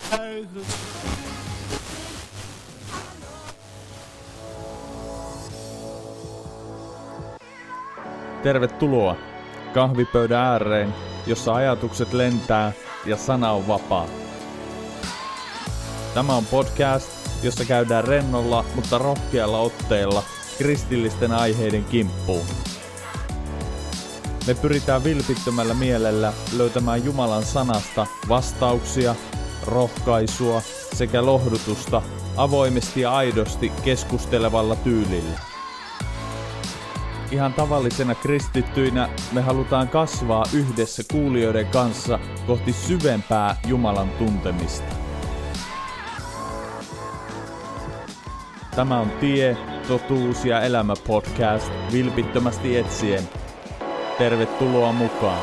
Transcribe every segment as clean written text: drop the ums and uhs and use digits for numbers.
Tervetuloa kahvipöydän ääreen, jossa ajatukset lentää ja sana on vapaa. Tämä on podcast, jossa käydään rennolla, mutta rohkealla otteella kristillisten aiheiden kimppuun. Me pyritään vilpittömällä mielellä löytämään Jumalan sanasta vastauksia, rohkaisua sekä lohdutusta avoimesti ja aidosti keskustelevalla tyylillä. Ihan tavallisena kristittyinä me halutaan kasvaa yhdessä kuulijoiden kanssa kohti syvempää Jumalan tuntemista. Tämä on Tie, totuus ja elämä podcast vilpittömästi etsien. Tervetuloa mukaan!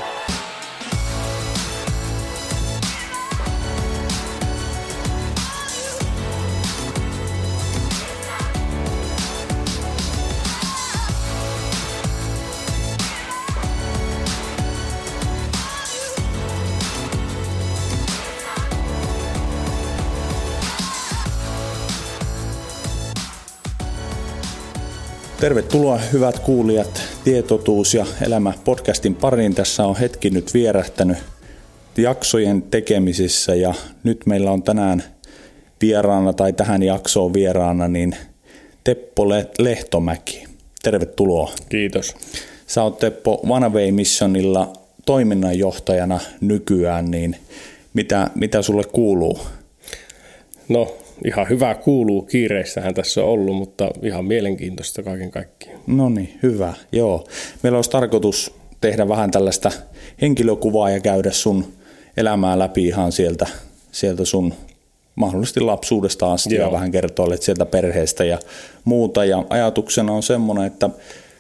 Tervetuloa hyvät kuulijat Tie, totuus ja elämä podcastin pariin. Tässä on hetki nyt vierähtänyt jaksojen tekemisissä ja nyt meillä on tänään vieraana tai tähän jaksoon vieraana niin Teppo Lehtomäki. Tervetuloa. Kiitos. Sä oot Teppo One Way Missionilla toiminnanjohtajana nykyään, niin mitä sulle kuuluu? No ihan hyvä kuuluu, kiireissähän tässä on ollut, mutta ihan mielenkiintoista kaiken kaikkiaan. No niin, hyvä, joo. Meillä olisi tarkoitus tehdä vähän tällaista henkilökuvaa ja käydä sun elämää läpi ihan sieltä sun mahdollisesti lapsuudesta asti ja vähän kertoa sieltä perheestä ja muuta. Ja ajatuksena on semmoinen, että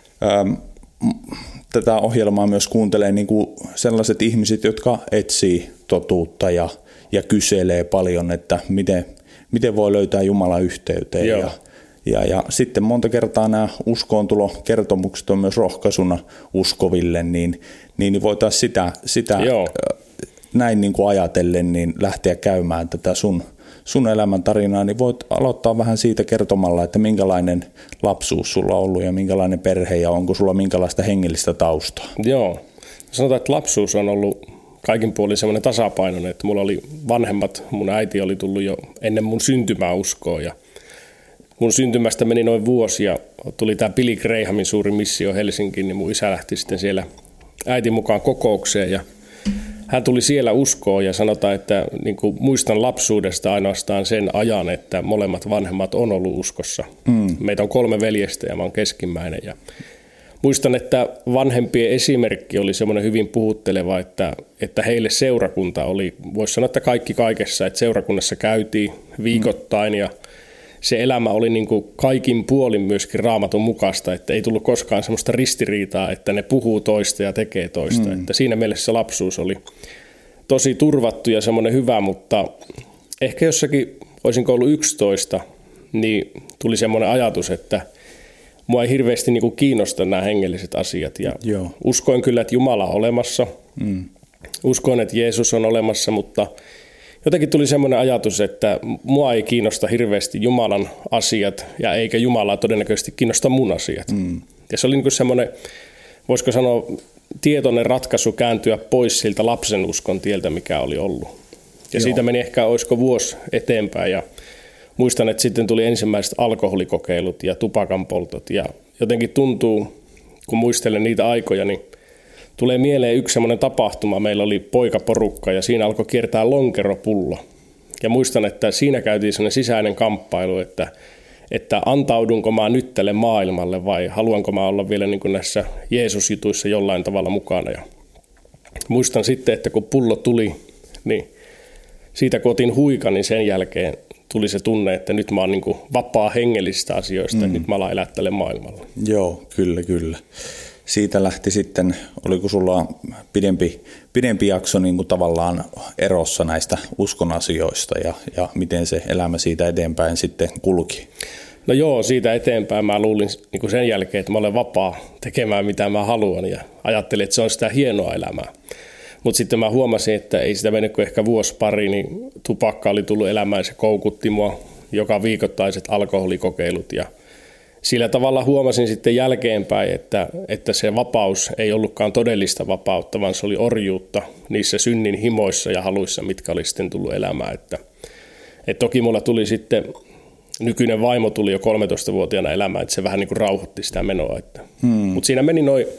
tätä ohjelmaa myös kuuntelee niin kuin sellaiset ihmiset, jotka etsii totuutta ja kyselee paljon, että miten voi löytää Jumalan yhteyteen. Ja sitten monta kertaa nämä uskoontulokertomukset on myös rohkaisuna uskoville, niin voitaisiin sitä näin niin kuin ajatellen niin lähteä käymään tätä sun elämän tarinaa, niin voit aloittaa vähän siitä kertomalla, että minkälainen lapsuus sulla on ollut ja minkälainen perhe ja onko sulla minkälaista hengellistä taustaa. Joo, sanotaan, että lapsuus on ollut kaikin puolin semmoinen tasapainoinen, että mulla oli vanhemmat, mun äiti oli tullut jo ennen mun syntymää uskoon ja mun syntymästä meni noin vuosi ja tuli tää Billy Grahamin suuri missio Helsinkiin, niin mun isä lähti sitten siellä äitin mukaan kokoukseen ja hän tuli siellä uskoon ja sanotaan, että niin kuin muistan lapsuudesta ainoastaan sen ajan, että molemmat vanhemmat on ollut uskossa. Meitä on 3 veljestä ja mä oon keskimmäinen ja muistan, että vanhempien esimerkki oli semmoinen hyvin puhutteleva, että heille seurakunta oli, voisi sanoa, että kaikki kaikessa, että seurakunnassa käytiin viikoittain ja se elämä oli niin kuin kaikin puolin myöskin Raamatun mukaista, että ei tullut koskaan semmoista ristiriitaa, että ne puhuu toista ja tekee toista. Että siinä mielessä lapsuus oli tosi turvattu ja semmoinen hyvä, mutta ehkä jossakin, olisinko ollut 11, niin tuli semmoinen ajatus, että mua ei hirveästi niin kuin kiinnosta nämä hengelliset asiat ja uskoin kyllä, että Jumala on olemassa, uskoin, että Jeesus on olemassa, mutta jotenkin tuli semmoinen ajatus, että mua ei kiinnosta hirveästi Jumalan asiat ja eikä Jumalaa todennäköisesti kiinnosta mun asiat. Ja se oli niin kuin semmoinen, voisiko sanoa, tietoinen ratkaisu kääntyä pois siltä lapsen uskon tieltä, mikä oli ollut. Ja siitä meni ehkä, olisiko vuosi eteenpäin ja muistan, että sitten tuli ensimmäiset alkoholikokeilut ja tupakanpoltot ja jotenkin tuntuu, kun muistelen niitä aikoja, niin tulee mieleen yksi semmoinen tapahtuma. Meillä oli poikaporukka ja siinä alkoi kiertää lonkeropullo. Ja muistan, että siinä käytiin semmoinen sisäinen kamppailu, että antaudunko mä nyt tälle maailmalle vai haluanko mä olla vielä niin kuin näissä Jeesus-jutuissa jollain tavalla mukana. Ja muistan sitten, että kun pullo tuli, niin siitä kun otin huikan, niin sen jälkeen tuli se tunne, että nyt mä oon niin kuin vapaa hengellisistä asioista, että nyt mä alan elää tälle maailmalle. Joo, kyllä. Siitä lähti sitten, oliko sulla pidempi jakso niin kuin tavallaan erossa näistä uskon asioista ja miten se elämä siitä eteenpäin sitten kulki? No joo, siitä eteenpäin mä luulin niin kuin sen jälkeen, että mä olen vapaa tekemään mitä mä haluan ja ajattelin, että se on sitä hienoa elämää. Mutta sitten mä huomasin, että ei sitä mennyt kuin ehkä vuosi pari, niin tupakka oli tullut elämään, se koukutti mua, joka viikoittaiset alkoholikokeilut. Ja sillä tavalla huomasin sitten jälkeenpäin, että se vapaus ei ollutkaan todellista vapautta, vaan se oli orjuutta niissä synnin himoissa ja haluissa, mitkä oli sitten tullut elämään. Että toki mulla tuli sitten, nykyinen vaimo tuli jo 13-vuotiaana elämään, että se vähän niin kuin rauhoitti sitä menoa. Mutta siinä meni noin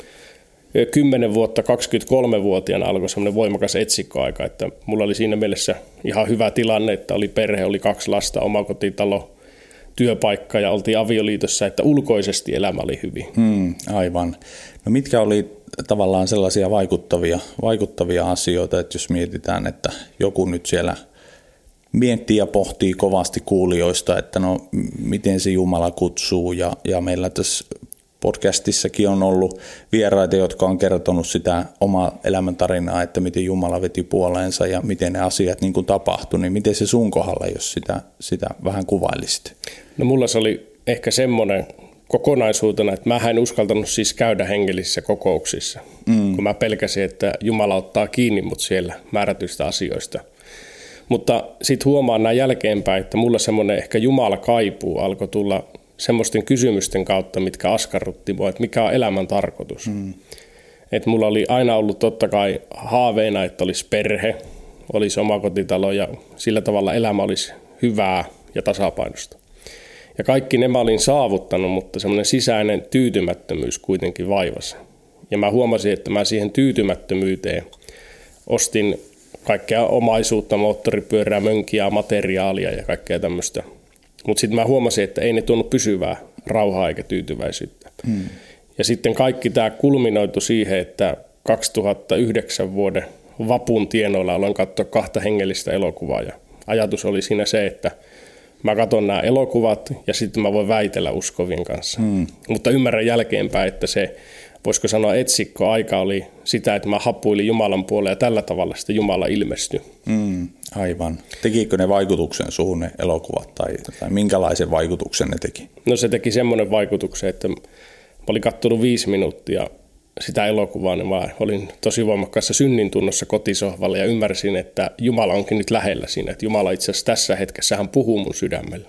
10 vuotta, 23-vuotiaana alkoi semmoinen voimakas etsikkoaika, että mulla oli siinä mielessä ihan hyvä tilanne, että oli perhe, oli 2 lasta, omakotitalo, työpaikka ja oltiin avioliitossa, että ulkoisesti elämä oli hyvin. Aivan. No mitkä oli tavallaan sellaisia vaikuttavia asioita, että jos mietitään, että joku nyt siellä miettii ja pohtii kovasti kuulijoista, että no miten se Jumala kutsuu ja meillä tässä podcastissakin on ollut vieraita, jotka on kertonut sitä omaa elämäntarinaa, että miten Jumala veti puoleensa ja miten ne asiat niin kuin tapahtui, niin miten se sun kohdalla, jos sitä vähän kuvailisit? No mulla se oli ehkä semmoinen kokonaisuutena, että mä en uskaltanut siis käydä hengellisissä kokouksissa, kun mä pelkäsin, että Jumala ottaa kiinni mut siellä määrätyistä asioista. Mutta sitten huomaan näin jälkeenpäin, että mulla semmoinen ehkä Jumala kaipuu alkoi tulla semmoisten kysymysten kautta, mitkä askarrutti mua, että mikä on elämän tarkoitus. Että mulla oli aina ollut totta kai haaveina, että olisi perhe, olisi omakotitalo ja sillä tavalla elämä olisi hyvää ja tasapainosta. Ja kaikki ne mä olin saavuttanut, mutta semmoinen sisäinen tyytymättömyys kuitenkin vaivasi. Ja mä huomasin, että mä siihen tyytymättömyyteen ostin kaikkea omaisuutta, moottoripyörää, mönkiä, materiaalia ja kaikkea tämmöistä. Mutta sitten mä huomasin, että ei ne tuonut pysyvää rauhaa eikä tyytyväisyyttä. Ja sitten kaikki tämä kulminoitu siihen, että 2009 vuoden vapun tienoilla aloin katsoa 2 hengellistä elokuvaa. Ja ajatus oli siinä se, että mä katson nämä elokuvat ja sitten mä voin väitellä uskovien kanssa. Mutta ymmärrän jälkeenpäin, että se, voisiko sanoa etsikkoaika oli sitä, että mä hapuilin Jumalan puolelle ja tällä tavalla sitten Jumala ilmestyi. Aivan. Tekikö ne vaikutuksen suhun ne elokuvat tai minkälaisen vaikutuksen ne teki? No se teki semmoinen vaikutuksen, että mä olin katsonut 5 minuuttia sitä elokuvaa, niin mä olin tosi voimakkaassa synnintunnossa kotisohvalla ja ymmärsin, että Jumala onkin nyt lähellä siinä, että Jumala itse asiassa tässä hetkessä hän puhuu mun sydämelle.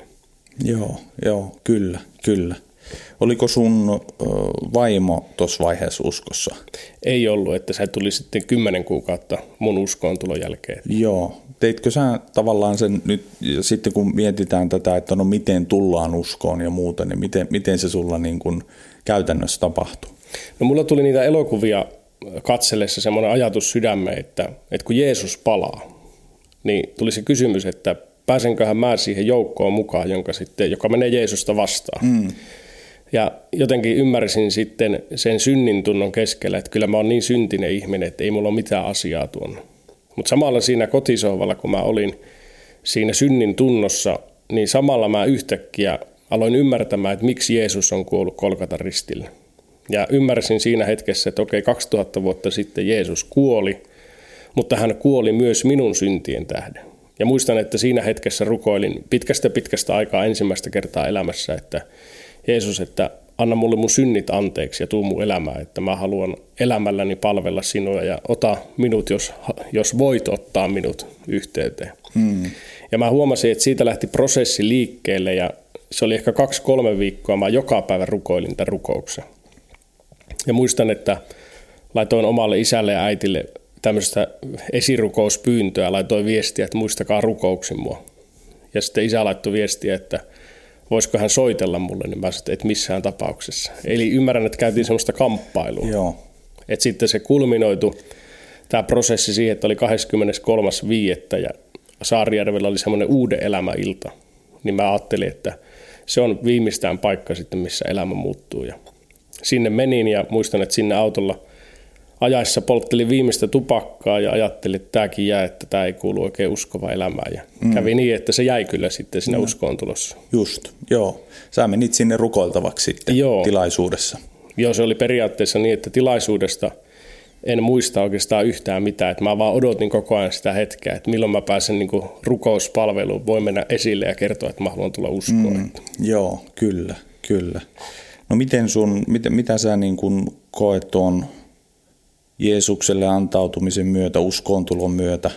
Joo, kyllä. Oliko sun vaimo tuossa vaiheessa uskossa? Ei ollut, että se tuli sitten 10 kuukautta mun uskoon tulon jälkeen. Joo. Teitkö sä tavallaan sen nyt, sitten kun mietitään tätä, että no miten tullaan uskoon ja muuta, niin miten se sulla niin kuin käytännössä tapahtui? No mulla tuli niitä elokuvia katsellessa semmoinen ajatus sydämeen, että kun Jeesus palaa, niin tuli se kysymys, että pääsenköhän mä siihen joukkoon mukaan, joka menee Jeesusta vastaan. Ja jotenkin ymmärsin sitten sen synnin tunnon keskellä, että kyllä mä oon niin syntinen ihminen, että ei mulla ole mitään asiaa tuonne. Mutta samalla siinä kotisohvalla, kun mä olin siinä synnin tunnossa, niin samalla mä yhtäkkiä aloin ymmärtämään, että miksi Jeesus on kuollut Golgatan ristillä. Ja ymmärsin siinä hetkessä, että 2000 vuotta sitten Jeesus kuoli, mutta hän kuoli myös minun syntien tähden. Ja muistan, että siinä hetkessä rukoilin pitkästä aikaa ensimmäistä kertaa elämässä, että Jeesus, että anna mulle mun synnit anteeksi ja tuu mun elämään, että mä haluan elämälläni palvella sinua ja ota minut, jos voit ottaa minut yhteyteen. Ja mä huomasin, että siitä lähti prosessi liikkeelle ja se oli ehkä 2-3 viikkoa, mä joka päivä rukoilin tämän rukouksen. Ja muistan, että laitoin omalle isälle ja äitille tämmöistä esirukouspyyntöä, laitoin viestiä, että muistakaa rukouksin mua. Ja sitten isä laittoi viestiä, että voisiko hän soitella mulle, niin mä sanoin, että missään tapauksessa. Eli ymmärrän, että käytiin semmoista kamppailua. Joo. Että sitten se kulminoitu, tämä prosessi siihen, että oli 23.5. ja Saarijärvellä oli semmoinen uuden elämäilta. Niin mä ajattelin, että se on viimeistään paikka sitten, missä elämä muuttuu. Ja sinne menin ja muistan, että sinne autolla ajaessa polttelin viimeistä tupakkaa ja ajattelin, että tämäkin jää, että tämä ei kuulu oikein uskova elämään. Ja kävi niin, että se jäi kyllä sitten siinä uskoon tulossa. Just, joo. Sä menit sinne rukoiltavaksi sitten tilaisuudessa. Joo, se oli periaatteessa niin, että tilaisuudesta en muista oikeastaan yhtään mitään. Että mä vaan odotin koko ajan sitä hetkeä, että milloin mä pääsen niin kuin rukouspalveluun, voi mennä esille ja kertoa, että mä haluan tulla uskoon. Joo, kyllä. No mitä sä niin kuin koet tuon Jeesukselle antautumisen myötä, uskoontulon myötä,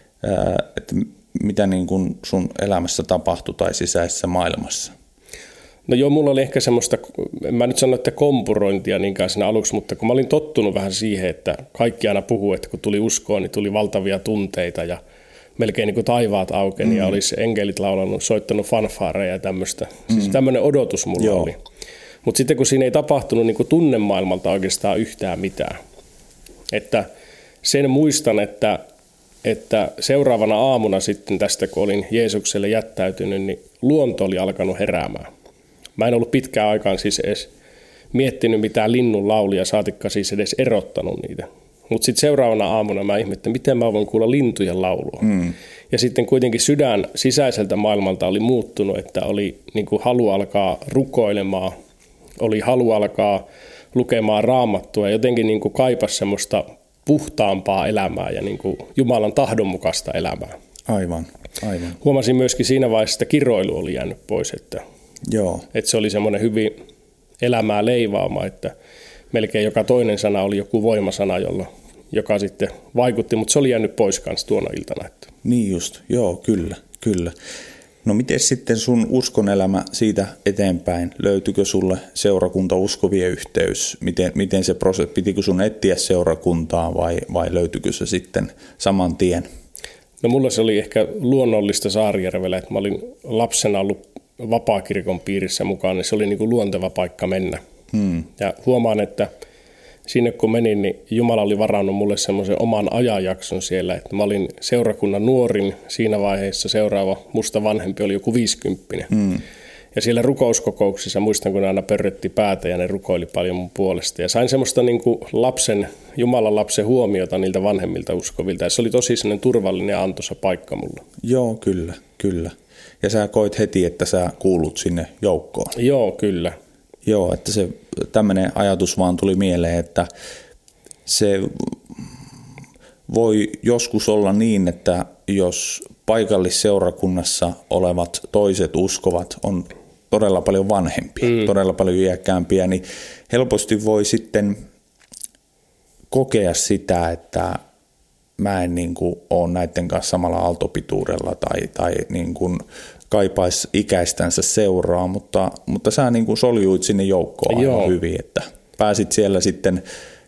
että mitä niin kuin sun elämässä tapahtui tai sisäisessä maailmassa? No joo, mulla oli ehkä semmoista, mä nyt sanon, että kompurointia niinkään siinä aluksi, mutta kun mä olin tottunut vähän siihen, että kaikki aina puhuu, että kun tuli uskoon, niin tuli valtavia tunteita ja melkein niin kuin taivaat aukeni ja olisi enkelit laulanut, soittanut fanfaareja ja tämmöistä. Siis tämmöinen odotus mulla oli. Mutta sitten kun siinä ei tapahtunut niin kuin tunnemaailmalta oikeastaan yhtään mitään. Että sen muistan, että seuraavana aamuna sitten tästä, kun olin Jeesukselle jättäytynyt, niin luonto oli alkanut heräämään. Mä en ollut pitkään aikaan siis edes miettinyt mitään linnun laulia, saatikka siis edes erottanut niitä. Mutta sitten seuraavana aamuna mä ihmettelin, miten mä voin kuulla lintujen laulua. Ja sitten kuitenkin sydän sisäiseltä maailmalta oli muuttunut, että oli niin kuin halu alkaa rukoilemaan, oli halu alkaa lukemaan Raamattua ja jotenkin niin kuin kaipasi semmoista puhtaampaa elämää ja niin kuin Jumalan tahdonmukaista elämää. Aivan. Huomasin myöskin siinä vaiheessa, että kiroilu oli jäänyt pois, että se oli semmoinen hyvin elämää leivaama, että melkein joka toinen sana oli joku voimasana, joka sitten vaikutti, mutta se oli jäänyt pois kanssa tuona iltana. Että. Niin just, joo, kyllä. No miten sitten sun uskonelämä siitä eteenpäin? Löytyykö sulle seurakunta uskovien yhteys? Miten se prosessi, pitikö sun etsiä seurakuntaa vai löytyykö se sitten saman tien? No mulla se oli ehkä luonnollista Saarijärvellä, että mä olin lapsena ollut vapaakirkon piirissä mukaan, niin se oli niin kuin luonteva paikka mennä. Ja huomaan, että sinne kun menin, niin Jumala oli varannut mulle semmoisen oman ajanjakson siellä, että mä olin seurakunnan nuorin siinä vaiheessa, seuraava musta vanhempi oli joku 50. Ja siellä rukouskokouksissa muistan, kun ne aina pörrötti päätä ja ne rukoili paljon mun puolesta. Ja sain semmoista niin kuin Jumalan lapsen huomiota niiltä vanhemmilta uskovilta. Ja se oli tosi sellainen turvallinen ja antoisa paikka mulle. Joo, kyllä. Ja sä koit heti, että sä kuulut sinne joukkoon. Joo, kyllä. Joo, että se tämmöinen ajatus vaan tuli mieleen, että se voi joskus olla niin, että jos paikallisseurakunnassa olevat toiset uskovat on todella paljon vanhempia, todella paljon iäkkäämpiä, niin helposti voi sitten kokea sitä, että mä en niin kuin ole näiden kanssa samalla aaltopituudella tai niin kuin kaipaisi ikäistänsä seuraa, mutta sä niin kuin soljuit sinne joukkoon aivan hyvin, että pääsit siellä sitten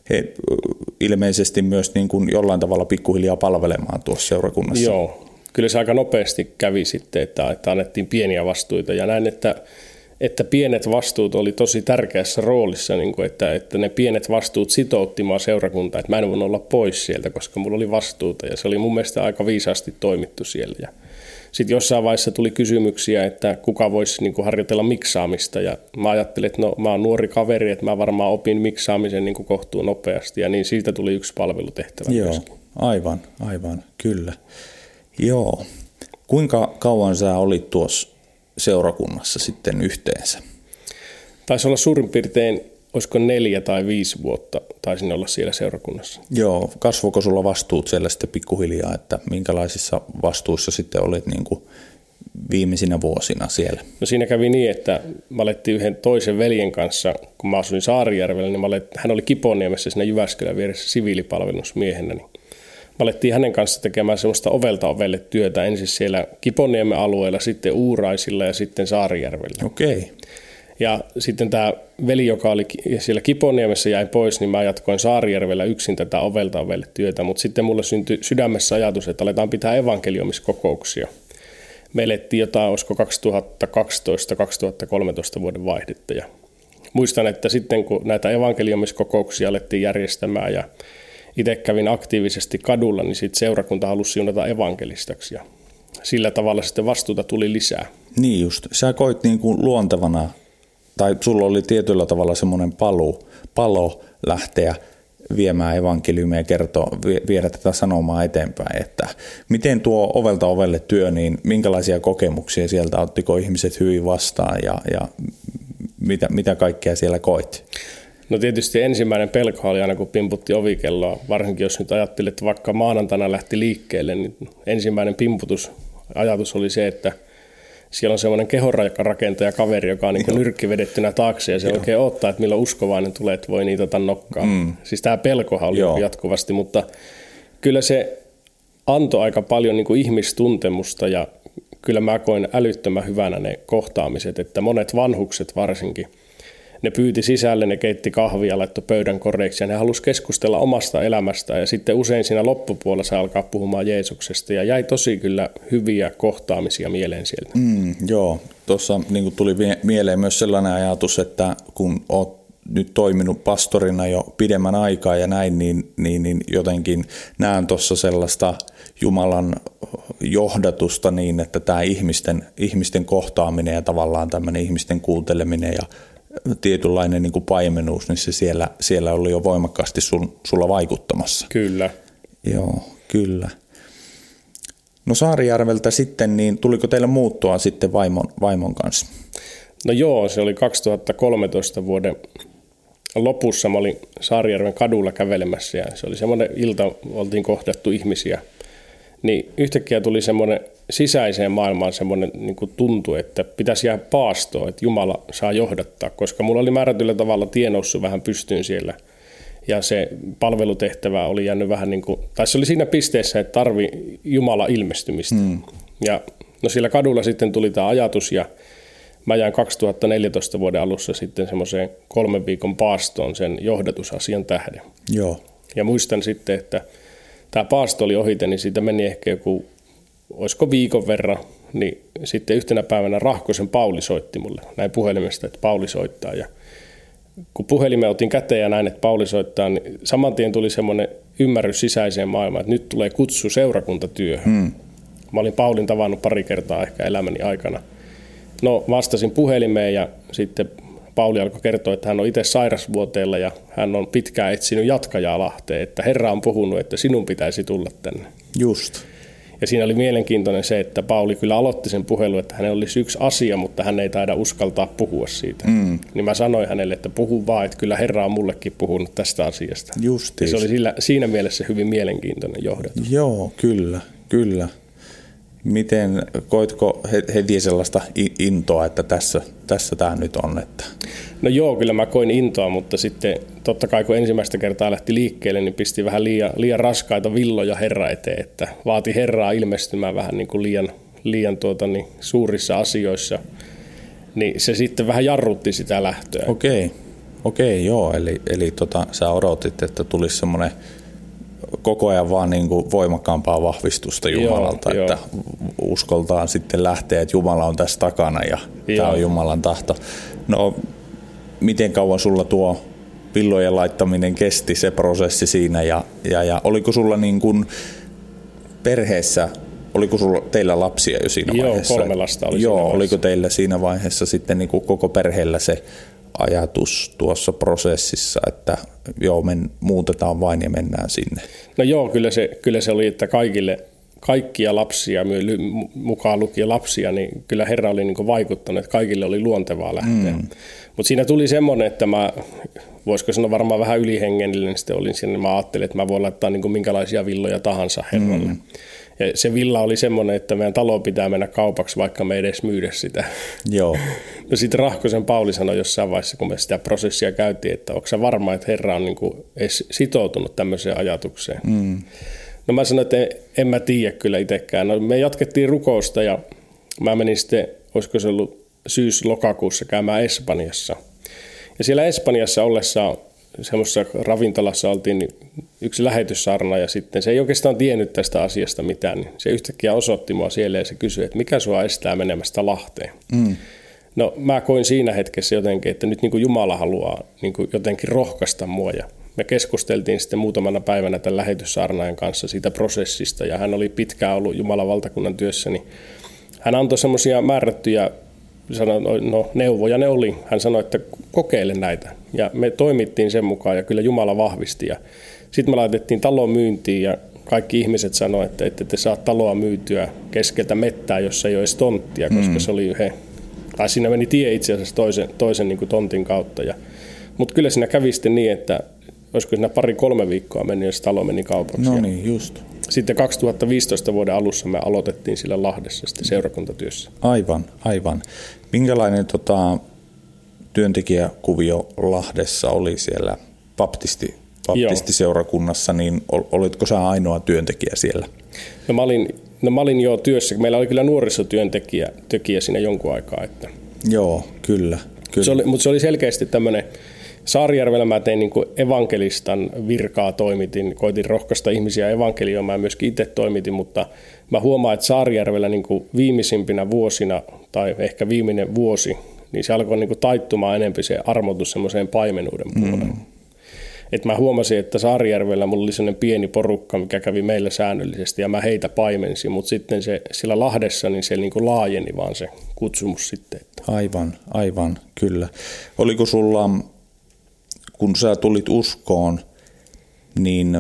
ilmeisesti myös niin kuin jollain tavalla pikkuhiljaa palvelemaan tuossa seurakunnassa. Joo, kyllä se aika nopeasti kävi sitten, että annettiin pieniä vastuita ja näin, että pienet vastuut oli tosi tärkeässä roolissa, niin kuin, että ne pienet vastuut sitouttimaan seurakuntaa, että mä en voinut olla pois sieltä, koska mulla oli vastuuta ja se oli mun mielestä aika viisaasti toimittu siellä. Ja sitten jossain vaiheessa tuli kysymyksiä, että kuka voisi niin kuin harjoitella miksaamista ja mä ajattelin, että no, mä oon nuori kaveri, että mä varmaan opin miksaamisen niin kuin kohtuun nopeasti ja niin siitä tuli yksi palvelutehtävä. Joo, myöskin. Aivan, kyllä. Joo. Kuinka kauan sä olit tuossa seurakunnassa sitten yhteensä? Taisi olla suurin piirtein, olisiko 4 tai 5 vuotta taisin olla siellä seurakunnassa. Joo, kasvoiko sulla vastuut siellä sitten pikkuhiljaa, että minkälaisissa vastuissa sitten olit niin kuin viimeisinä vuosina siellä? No siinä kävi niin, että mä alettiin yhden toisen veljen kanssa, kun mä asuin Saarijärvellä, niin hän oli Kiponiemessä siinä Jyväskylän vieressä siviilipalvelusmiehenä, niin mä alettiin hänen kanssa tekemään semmoista ovelta ovelle työtä ensin siellä Kiponiemen alueella, sitten Uuraisilla ja sitten Saarijärvellä. Okei. Ja sitten tämä veli, joka oli siellä Kiponiemessä jäi pois, niin mä jatkoin Saarijärvellä yksin tätä ovelta ovelle työtä, mutta sitten mulle syntyi sydämessä ajatus, että aletaan pitää evankeliumiskokouksia. Me elettiin jotain, olisiko 2012-2013 vuoden vaihdetta ja muistan, että sitten kun näitä evankeliumiskokouksia alettiin järjestämään ja itse kävin aktiivisesti kadulla, niin sitten seurakunta halusi siunata evankelistaksi ja sillä tavalla sitten vastuuta tuli lisää. Niin just. Sä koit niin kuin luontevana, tai sulla oli tietyllä tavalla semmoinen palo lähteä viemään evankeliumia ja viedä tätä sanomaa eteenpäin. Että miten tuo ovelta ovelle työ, niin minkälaisia kokemuksia sieltä, ottiko ihmiset hyvin vastaan ja mitä kaikkea siellä koit? No tietysti ensimmäinen pelko oli aina, kun pimputti ovikelloa, varsinkin jos nyt ajattelet, että vaikka maanantaina lähti liikkeelle, niin ensimmäinen pimputusajatus oli se, että siellä on semmoinen kehonrakentaja kaveri, joka on niin kuin nyrkki vedettynä taakse ja se oikein odottaa, että milloin uskovainen tulee, että voi niitä ottaa nokkaan. Siis tämä pelkohan oli jatkuvasti, mutta kyllä se antoi aika paljon niin kuin ihmistuntemusta ja kyllä mä koin älyttömän hyvänä ne kohtaamiset, että monet vanhukset varsinkin, ne pyyti sisälle, ne keitti kahvia, laittoi pöydän koreiksi ja ne halusi keskustella omasta elämästään ja sitten usein siinä loppupuolella se alkaa puhumaan Jeesuksesta ja jäi tosi kyllä hyviä kohtaamisia mieleen sieltä. Joo, tuossa niin tuli mieleen myös sellainen ajatus, että kun olet nyt toiminut pastorina jo pidemmän aikaa ja näin, niin jotenkin näen tuossa sellaista Jumalan johdatusta niin, että tämä ihmisten kohtaaminen ja tavallaan tämmöinen ihmisten kuunteleminen ja tietynlainen niin kuin paimenuus, niin se siellä oli jo voimakkaasti sulla vaikuttamassa. Kyllä. Joo, kyllä. No Saarijärveltä sitten, niin tuliko teille muuttua sitten vaimon kanssa? No joo, se oli 2013 vuoden lopussa. Mä olin Saarijärven kadulla kävelemässä ja se oli semmoinen ilta, oltiin kohdattu ihmisiä. Niin yhtäkkiä tuli semmoinen sisäiseen maailmaan semmoinen niin kuin tuntui, että pitäisi jäädä paastoon, että Jumala saa johdattaa, koska mulla oli määrätyllä tavalla tie noussut vähän pystyyn siellä. Ja se palvelutehtävä oli jäänyt vähän niin kuin, tai se oli siinä pisteessä, että tarvi Jumala ilmestymistä. Ja no siellä kadulla sitten tuli tämä ajatus ja mä jäin 2014 vuoden alussa sitten semmoiseen 3 viikon paastoon sen johdatusasian tähden. Joo. Ja muistan sitten, että tämä paasto oli ohite, niin siitä meni ehkä joku, olisiko viikon verran, niin sitten yhtenä päivänä Rahkosen Pauli soitti mulle näin puhelimesta, että Pauli soittaa. Ja kun puhelimen otin käteen ja näin, että Pauli soittaa, niin saman tien tuli semmoinen ymmärrys sisäiseen maailmaan, että nyt tulee kutsu seurakuntatyöhön. Mä olin Paulin tavannut pari kertaa ehkä elämäni aikana. No vastasin puhelimeen ja sitten Pauli alkoi kertoa, että hän on itse sairasvuoteella ja hän on pitkään etsinyt jatkajaa Lahteen, että Herra on puhunut, että sinun pitäisi tulla tänne. Just. Ja siinä oli mielenkiintoinen se, että Pauli kyllä aloitti sen puhelun, että hänellä olisi yksi asia, mutta hän ei taida uskaltaa puhua siitä. Niin mä sanoin hänelle, että puhu vaan, että kyllä Herra on mullekin puhunut tästä asiasta. Justiin. Ja se oli siinä mielessä hyvin mielenkiintoinen johdatus. Joo, kyllä. Miten, koitko heti sellaista intoa, että tässä tämä nyt on? Että... No joo, kyllä mä koin intoa, mutta sitten totta kai kun ensimmäistä kertaa lähti liikkeelle, niin pisti vähän liian raskaita villoja Herra eteen, että vaati Herraa ilmestymään vähän niin kuin liian suurissa asioissa, niin se sitten vähän jarrutti sitä lähtöä. Okei, joo, eli sä odotit, että tulisi semmoinen koko ajan vaan niin kuin voimakkaampaa vahvistusta Jumalalta, että uskoltaan sitten lähteä, että Jumala on tässä takana ja tämä on Jumalan tahto. No, miten kauan sulla tuo villojen laittaminen kesti, se prosessi siinä ja oliko sulla niin kuin perheessä, oliko sulla teillä lapsia jo siinä vaiheessa? Joo, 3 lasta oli siinä vaiheessa. Oliko teillä siinä vaiheessa sitten niin kuin koko perheellä se ajatus tuossa prosessissa, että muutetaan vain ja mennään sinne? No joo, kyllä se oli, että kaikkia lapsia, mukaan lukien lapsia, niin kyllä Herra oli niin kuin vaikuttanut, että kaikille oli luontevaa lähteä. Mutta siinä tuli semmoinen, että mä, voisiko sanoa varmaan vähän ylihengellinen sitten olin siinä, niin mä ajattelin, että mä voin laittaa niin kuin minkälaisia villoja tahansa Herralle. Ja se villa oli semmoinen, että meidän talo pitää mennä kaupaksi, vaikka me ei edes myydä sitä. Joo. No sitten Rahkosen Pauli sanoi jossain vaiheessa, kun me sitä prosessia käytiin, että onko sä varma, että Herra on niin kuin edes sitoutunut tämmöiseen ajatukseen. No mä sanoin, että en mä tiedä kyllä itsekään. No me jatkettiin rukousta ja mä menin sitten, olisiko se ollut syys-lokakuussa käymään Espanjassa. Ja siellä Espanjassa ollessa semmoisessa ravintolassa oltiin niin yksi lähetyssaarna ja sitten se ei oikeastaan tiennyt tästä asiasta mitään. Niin se yhtäkkiä osoitti mua siellä ja se kysyi, että mikä sua estää menemästä Lahteen. No mä koin siinä hetkessä jotenkin, että nyt niin kuin Jumala haluaa niin kuin jotenkin rohkaista mua ja me keskusteltiin sitten muutamana päivänä tämän lähetyssaarnaajan kanssa siitä prosessista ja hän oli pitkään ollut Jumalan valtakunnan työssä, niin hän antoi semmoisia määrättyjä neuvoja ne oli. Hän sanoi, että kokeile näitä ja me toimittiin sen mukaan ja kyllä Jumala vahvisti ja sitten me laitettiin talon myyntiin ja kaikki ihmiset sanoivat, että ette te saa taloa myytyä keskeltä mettää, jossa ei ole edes tonttia, koska se oli tai siinä meni tie itse asiassa toisen niin kuin tontin kautta. Mutta kyllä siinä kävi sitten niin, että olisiko siinä 2-3 viikkoa mennyt, jos talo meni kaupaksi. No niin, just. Sitten 2015 vuoden alussa me aloitettiin sillä Lahdessa sitten seurakuntatyössä. Aivan. Minkälainen työntekijäkuvio Lahdessa oli siellä baptistiseurakunnassa, niin olitko sä ainoa työntekijä siellä? No mä olin jo työssä. Meillä oli kyllä nuorisotyöntekijä siinä jonkun aikaa. Että. Joo, kyllä. Mutta se oli selkeästi tämmöinen, Saarijärvellä mä tein niin kuin evankelistan virkaa koitin rohkaista ihmisiä evankelioimaan, myöskin itse toimitin, mutta mä huomaan, että Saarijärvellä niin kuin viimeisimpinä vuosina tai ehkä viimeinen vuosi, niin se alkoi niin kuin taittumaan enemmän se armotus semmoiseen paimenuuden puolelle. Et mä huomasin, että Saarijärvellä mulla oli sellainen pieni porukka, mikä kävi meillä säännöllisesti ja mä heitä paimensin, mutta sitten sillä Lahdessa niin se niin kuin laajeni vaan se kutsumus sitten. Että. Aivan, kyllä. Oliko sulla, kun sä tulit uskoon, niin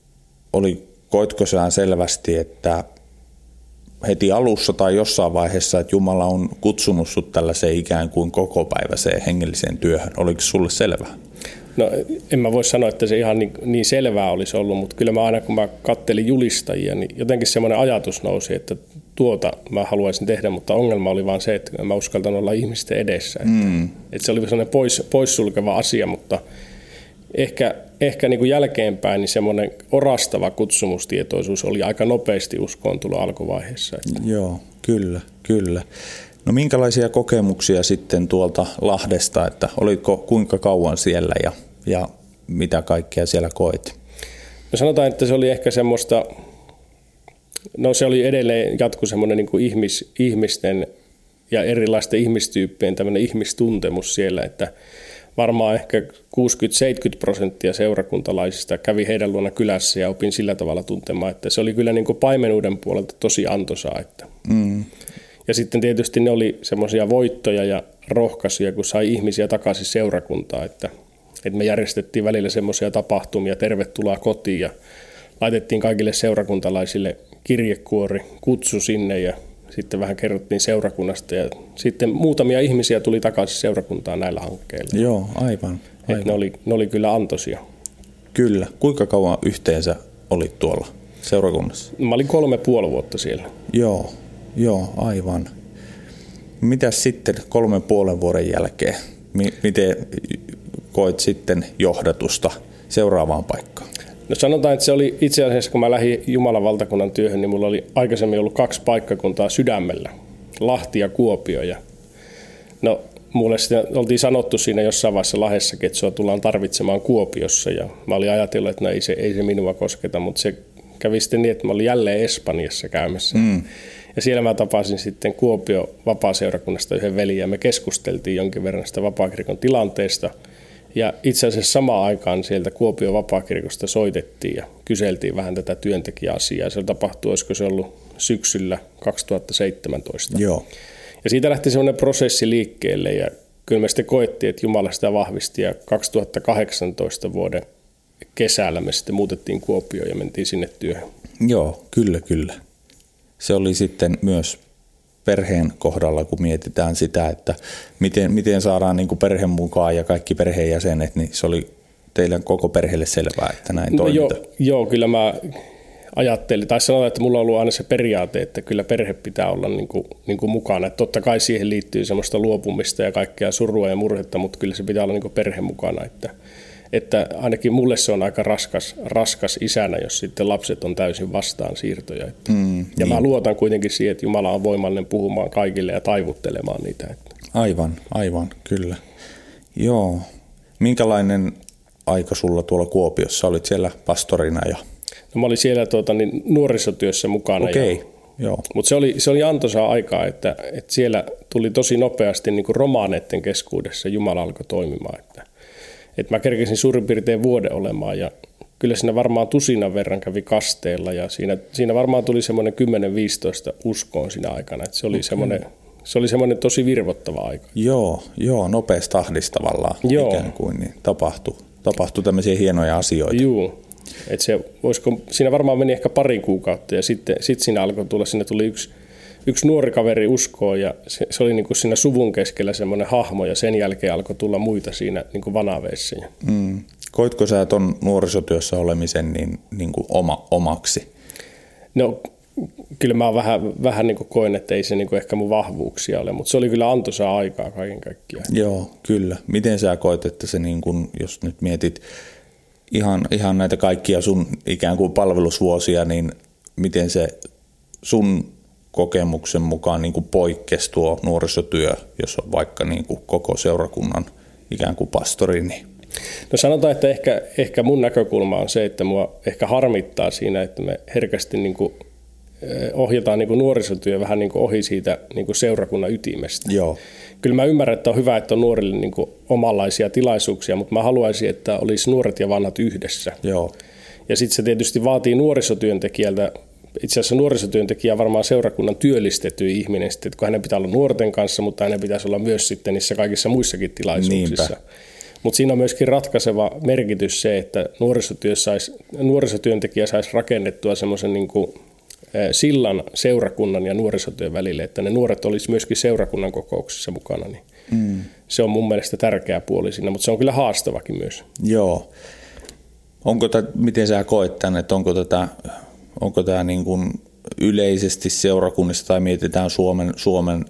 koitko sä selvästi, että heti alussa tai jossain vaiheessa, että Jumala on kutsunut sut tällaiseen ikään kuin kokopäiväiseen hengelliseen työhön? Oliko sulle selvää? No en mä voi sanoa, että se ihan niin selvää olisi ollut, mutta kyllä mä aina kun mä kattelin julistajia, niin jotenkin semmoinen ajatus nousi, että mä haluaisin tehdä, mutta ongelma oli vaan se, että mä uskaltan olla ihmisten edessä. Että se oli semmoinen poissulkeva asia, mutta ehkä niin kuin jälkeenpäin niin semmoinen orastava kutsumustietoisuus oli aika nopeasti uskoon tulo alkuvaiheessa. Joo, kyllä. No minkälaisia kokemuksia sitten tuolta Lahdesta, että olitko kuinka kauan siellä ja mitä kaikkea siellä koit? No sanotaan, että se oli ehkä semmoista, se oli edelleen jatku semmoinen niin kuin ihmisten ja erilaisten ihmistyyppien tämmöinen ihmistuntemus siellä, että varmaan ehkä 60-70% seurakuntalaisista kävi heidän luona kylässä ja opin sillä tavalla tuntemaan, että se oli kyllä niin kuin paimenuuden puolelta tosi antoisaa. Että. Ja sitten tietysti ne oli semmoisia voittoja ja rohkaisuja, kun sai ihmisiä takaisin seurakuntaan, että me järjestettiin välillä semmoisia tapahtumia, tervetuloa kotiin ja laitettiin kaikille seurakuntalaisille kirjekuori, kutsu sinne ja sitten vähän kerrottiin seurakunnasta ja sitten muutamia ihmisiä tuli takaisin seurakuntaan näillä hankkeilla. Joo, aivan. Ne oli kyllä antoisia. Kyllä. Kuinka kauan yhteensä olit tuolla seurakunnassa? Mä olin 3,5 vuotta siellä. Joo, aivan. Mitäs sitten 3,5 vuoden jälkeen? Miten koit sitten johdatusta seuraavaan paikkaan? No sanotaan, että se oli itse asiassa, kun mä lähdin Jumalan valtakunnan työhön, niin mulla oli aikaisemmin ollut 2 paikkakuntaa sydämellä, Lahti ja Kuopio. Ja no mulle oltiin sanottu siinä jossain vaiheessa Lahdessakin, että sua tullaan tarvitsemaan Kuopiossa. Ja mä olin ajatellut, että no ei se minua kosketa, mutta se kävi sitten niin, että mä olin jälleen Espanjassa käymässä. Ja siellä mä tapasin sitten Kuopio vapaaseurakunnasta yhden veljen ja me keskusteltiin jonkin verran sitä vapaakirkon tilanteesta. Ja itse asiassa samaan aikaan sieltä Kuopion vapaakirkosta soitettiin ja kyseltiin vähän tätä työntekijäasiaa. Se tapahtui, olisiko se ollut syksyllä 2017. Joo. Ja siitä lähti semmoinen prosessi liikkeelle ja kyllä me sitten koettiin, että Jumala sitä vahvisti. Ja 2018 vuoden kesällä me sitten muutettiin Kuopioon ja mentiin sinne työhön. Joo, kyllä. Se oli sitten myös perheen kohdalla, kun mietitään sitä, että miten saadaan niin kuin perhe mukaan ja kaikki perheenjäsenet, niin se oli teidän koko perheelle selvää, että näin toimitaan. Joo, kyllä mä ajattelin, tai sanotaan, että mulla on ollut aina se periaate, että kyllä perhe pitää olla niin kuin mukana. Että totta kai siihen liittyy semmoista luopumista ja kaikkea surua ja murhetta, mutta kyllä se pitää olla niin kuin perhe mukana. Että ainakin mulle se on aika raskas isänä, jos sitten lapset on täysin vastaan siirtoja. Ja mä luotan kuitenkin siihen, että Jumala on voimallinen puhumaan kaikille ja taivuttelemaan niitä. Aivan, kyllä. Joo. Minkälainen aika sulla tuolla Kuopiossa? Olit siellä pastorina? No, mä olin siellä nuorisotyössä mukana. Okei. Joo. Mutta se oli antoisaa aikaa, että siellä tuli tosi nopeasti niin kuin romaaneiden keskuudessa Jumala alkoi toimimaan. Että mä kerkesin suurin piirtein vuoden olemaan ja kyllä siinä varmaan tusinan verran kävi kasteella ja siinä varmaan tuli semmoinen 10-15 uskoon siinä aikana. Että se oli semmoinen tosi virvoittava aika. Joo, nopeasti tahdissa tavallaan ikään kuin niin tapahtui tämmöisiä hienoja asioita. Joo, että siinä varmaan meni ehkä 2 kuukautta ja sitten siinä tuli yksi nuori kaveri uskoon ja se oli niin kuin siinä suvun keskellä semmoinen hahmo ja sen jälkeen alkoi tulla muita siinä niin kuin vanaveissa. Koitko sä ton nuorisotyössä olemisen niin kuin omaksi? No kyllä mä vähän niin kuin koen, että ei se niin kuin ehkä mun vahvuuksia ole, mutta se oli kyllä antoisaa aikaa kaiken kaikkiaan. Joo, kyllä. Miten sä koet, että se niin kuin, jos nyt mietit ihan näitä kaikkia sun ikään kuin palvelusvuosia, niin miten se sun kokemuksen mukaan niin kuin poikkesi tuo nuorisotyö, jos on vaikka niin kuin koko seurakunnan ikään kuin pastori? Niin. No sanotaan, että ehkä mun näkökulma on se, että mua ehkä harmittaa siinä, että me herkästi niin kuin ohjataan niin kuin nuorisotyö vähän niin kuin ohi siitä niin kuin seurakunnan ytimestä. Joo. Kyllä mä ymmärrän, että on hyvä, että on nuorille niin kuin omanlaisia tilaisuuksia, mutta mä haluaisin, että olisi nuoret ja vanhat yhdessä. Joo. Ja sitten se tietysti vaatii nuorisotyöntekijältä, itse asiassa nuorisotyöntekijä on varmaan seurakunnan työllistetty ihminen, sitten, kun hänen pitää olla nuorten kanssa, mutta hänen pitäisi olla myös sitten niissä kaikissa muissakin tilaisuuksissa. Mutta siinä on myöskin ratkaiseva merkitys se, että nuorisotyöntekijä saisi rakennettua semmoisen niin kuin sillan seurakunnan ja nuorisotyön välille, että ne nuoret olisi myöskin seurakunnan kokouksissa mukana. Niin se on mun mielestä tärkeä puoli siinä, mutta se on kyllä haastavakin myös. Joo. Miten sä koet tämän, että onko tämä niin kuin yleisesti seurakunnissa tai mietitään Suomen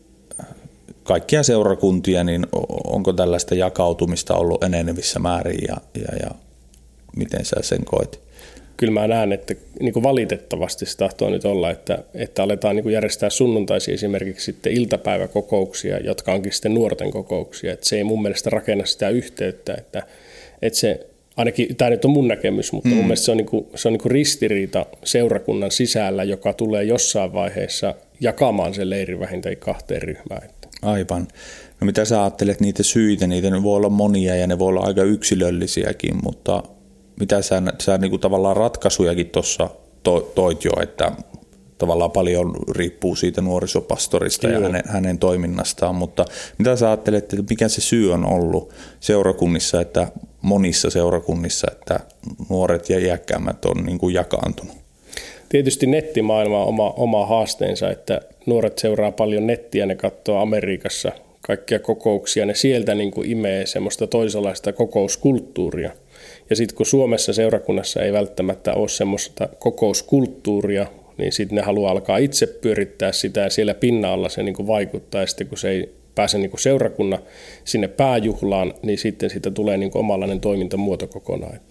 kaikkia seurakuntia, niin onko tällaista jakautumista ollut enenevissä määrin ja miten sä sen koet? Kyllä mä näen, että niin kuin valitettavasti se tahtoo nyt olla, että aletaan niin kuin järjestää sunnuntaisia esimerkiksi sitten iltapäiväkokouksia, jotka onkin sitten nuorten kokouksia. Että se ei mun mielestä rakenna sitä yhteyttä, että se, ainakin tämä nyt on mun näkemys, mutta mun mielestä se on niin kuin ristiriita seurakunnan sisällä, joka tulee jossain vaiheessa jakamaan sen leirin vähintään 2 ryhmään. Aivan. No mitä sä ajattelet niitä syitä? Niitä voi olla monia ja ne voi olla aika yksilöllisiäkin, mutta mitä sä niin kuin tavallaan ratkaisujakin tuossa toit jo, että tavallaan paljon riippuu siitä nuorisopastorista ja hänen toiminnastaan, mutta mitä sä ajattelet, että mikä se syy on ollut seurakunnissa, että monissa seurakunnissa, että nuoret ja iäkkäämmät on niin kuin jakaantunut? Tietysti nettimaailma on oma haasteensa, että nuoret seuraa paljon nettiä, ne katsoo Amerikassa kaikkia kokouksia, ne sieltä niin kuin imee semmoista toisenlaista kokouskulttuuria. Ja sitten kun Suomessa seurakunnassa ei välttämättä ole semmoista kokouskulttuuria, niin sitten ne haluaa alkaa itse pyörittää sitä ja siellä pinnalla se niin kuin vaikuttaa. Ja sitten kun se ei pääse niin kuin seurakunnan sinne pääjuhlaan, niin sitten siitä tulee niin kuin omanlainen toimintamuoto kokonaan.